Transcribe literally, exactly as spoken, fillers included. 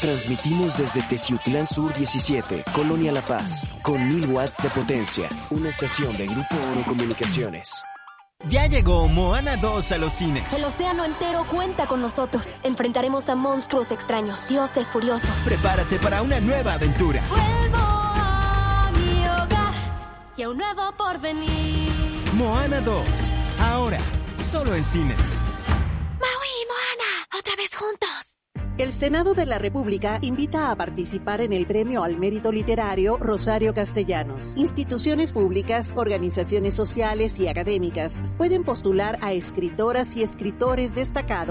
Transmitimos desde Teciutlán Sur diecisiete, Colonia La Paz, con mil watts de potencia. Una estación de Grupo Oro Comunicaciones. Ya llegó Moana dos a los cines. El océano entero cuenta con nosotros. Enfrentaremos a monstruos extraños, dioses furiosos. Prepárate para una nueva aventura. Vuelvo a mi hogar y a un nuevo porvenir. Moana dos, ahora, solo en cines. Maui y Moana, otra vez juntos. El Senado de la República invita a participar en el Premio al Mérito Literario Rosario Castellanos. Instituciones públicas, organizaciones sociales y académicas pueden postular a escritoras y escritores destacados